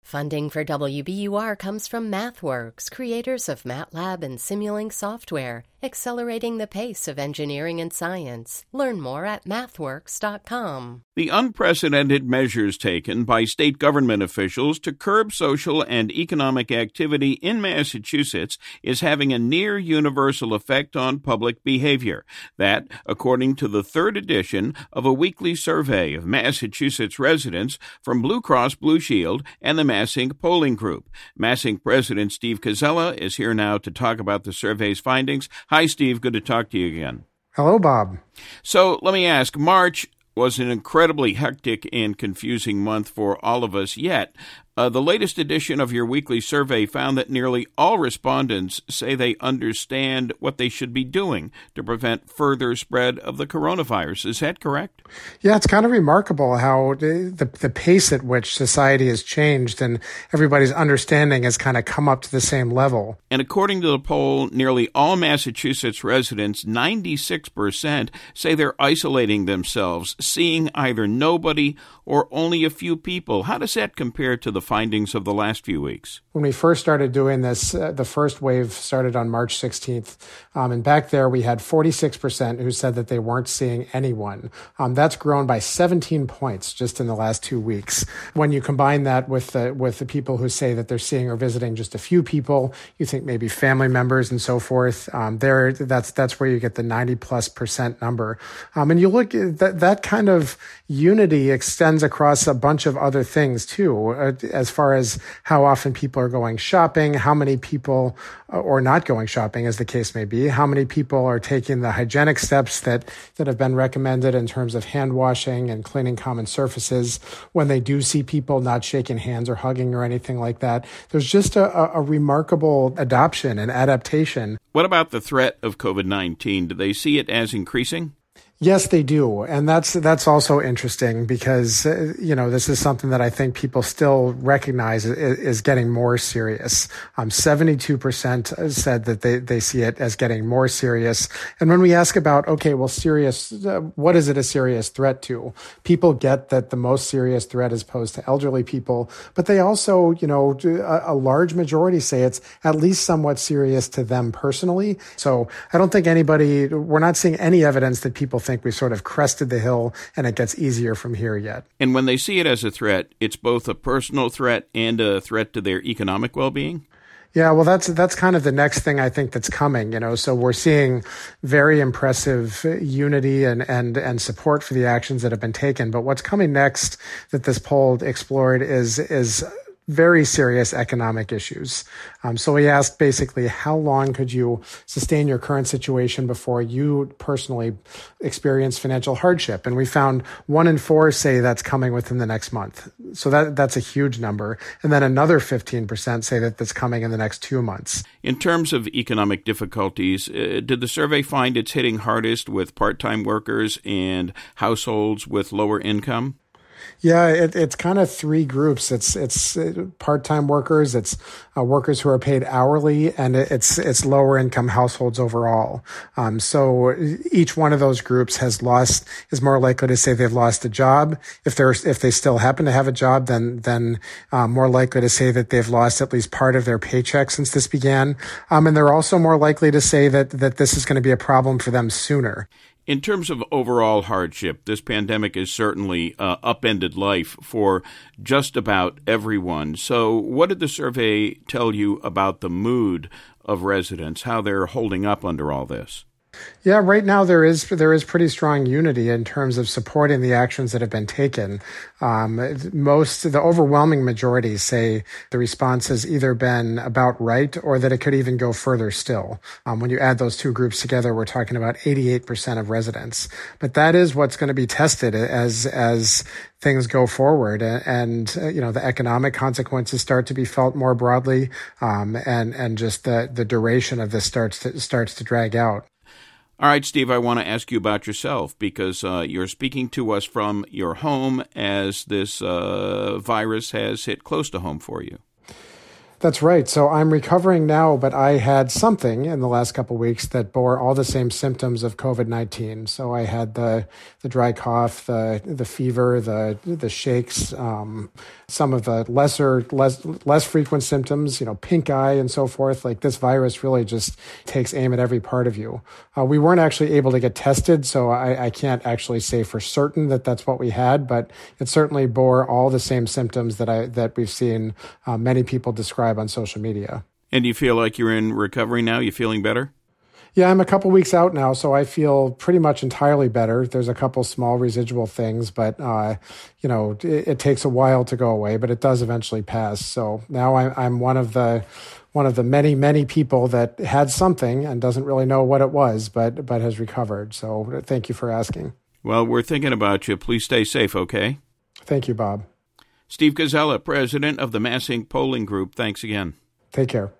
Funding for WBUR comes from MathWorks, creators of MATLAB and Simulink software, accelerating the pace of engineering and science. Learn more at mathworks.com. The unprecedented measures taken by state government officials to curb social and economic activity in Massachusetts is having a near universal effect on public behavior. That, according to the third edition of a weekly survey of Massachusetts residents from Blue Cross Blue Shield and the Massink Polling Group. Massink President Steve Koczela is here now to talk about the survey's findings. Hi, Steve. Good to talk to you again. Hello, Bob. So let me ask, March was an incredibly hectic and confusing month for all of us, yet the latest edition of your weekly survey found that nearly all respondents say they understand what they should be doing to prevent further spread of the coronavirus. Is that correct? Yeah, it's kind of remarkable how the pace at which society has changed and everybody's understanding has kind of come up to the same level. And according to the poll, nearly all Massachusetts residents, 96%, say they're isolating themselves, seeing either nobody or only a few people. How does that compare to the findings of the last few weeks? When we first started doing this, the first wave started on March 16th. And back there, we had 46% who said that they weren't seeing anyone. That's grown by 17 points just in the last 2 weeks. When you combine that with the people who say that they're seeing or visiting just a few people, you think maybe family members and so forth, that's where you get the 90+% number. And you look at that kind of unity extends across a bunch of other things too, as far as how often people are going shopping, how many people, or not going shopping as the case may be, how many people are taking the hygienic steps that have been recommended in terms of hand washing and cleaning common surfaces when they do see people, not shaking hands or hugging or anything like that. There's just a remarkable adoption and adaptation. What about the threat of COVID-19? Do they see it as increasing? Yes, they do. And that's also interesting because, this is something that I think people still recognize is getting more serious. 72% said that they see it as getting more serious. And when we ask about, okay, well, serious, what is it a serious threat to? People get that the most serious threat is posed to elderly people, but they also, a large majority say it's at least somewhat serious to them personally. So I don't think we're not seeing any evidence that people think we've sort of crested the hill and it gets easier from here yet. And when they see it as a threat, it's both a personal threat and a threat to their economic well-being? Yeah, well, that's kind of the next thing I think that's coming, So we're seeing very impressive unity and support for the actions that have been taken. But what's coming next that this poll explored is very serious economic issues. So we asked basically, how long could you sustain your current situation before you personally experience financial hardship? And we found 1 in 4 say that's coming within the next month. So that's a huge number. And then another 15% say that that's coming in the next 2 months. In terms of economic difficulties, did the survey find it's hitting hardest with part-time workers and households with lower income? Yeah, it's kind of 3 groups. It's part-time workers, it's workers who are paid hourly, and it's lower income households overall. So each one of those groups is more likely to say they've lost a job. If they still happen to have a job, then more likely to say that they've lost at least part of their paycheck since this began. And they're also more likely to say that this is going to be a problem for them sooner. In terms of overall hardship, this pandemic has certainly upended life for just about everyone. So what did the survey tell you about the mood of residents, how they're holding up under all this? Yeah, right now there is pretty strong unity in terms of supporting the actions that have been taken. The overwhelming majority say the response has either been about right or that it could even go further still. When you add those 2 groups together, we're talking about 88% of residents. But that is what's going to be tested as things go forward, and the economic consequences start to be felt more broadly, and just the duration of this starts to drag out. All right, Steve, I want to ask you about yourself because you're speaking to us from your home as this virus has hit close to home for you. That's right. So I'm recovering now, but I had something in the last couple of weeks that bore all the same symptoms of COVID-19. So I had the dry cough, the fever, the shakes, some of the less frequent symptoms, pink eye and so forth. Like, this virus really just takes aim at every part of you. We weren't actually able to get tested, so I can't actually say for certain that that's what we had, but it certainly bore all the same symptoms that we've seen many people describe on social media. And you feel like you're in recovery now? You feeling better? Yeah, I'm a couple weeks out now, so I feel pretty much entirely better. There's a couple small residual things, but it takes a while to go away, but it does eventually pass. So now I'm one of the many, many people that had something and doesn't really know what it was, but has recovered. So thank you for asking. Well, we're thinking about you. Please stay safe, okay? Thank you, Bob. Steve Koczela, president of the MassInc Polling Group. Thanks again. Take care.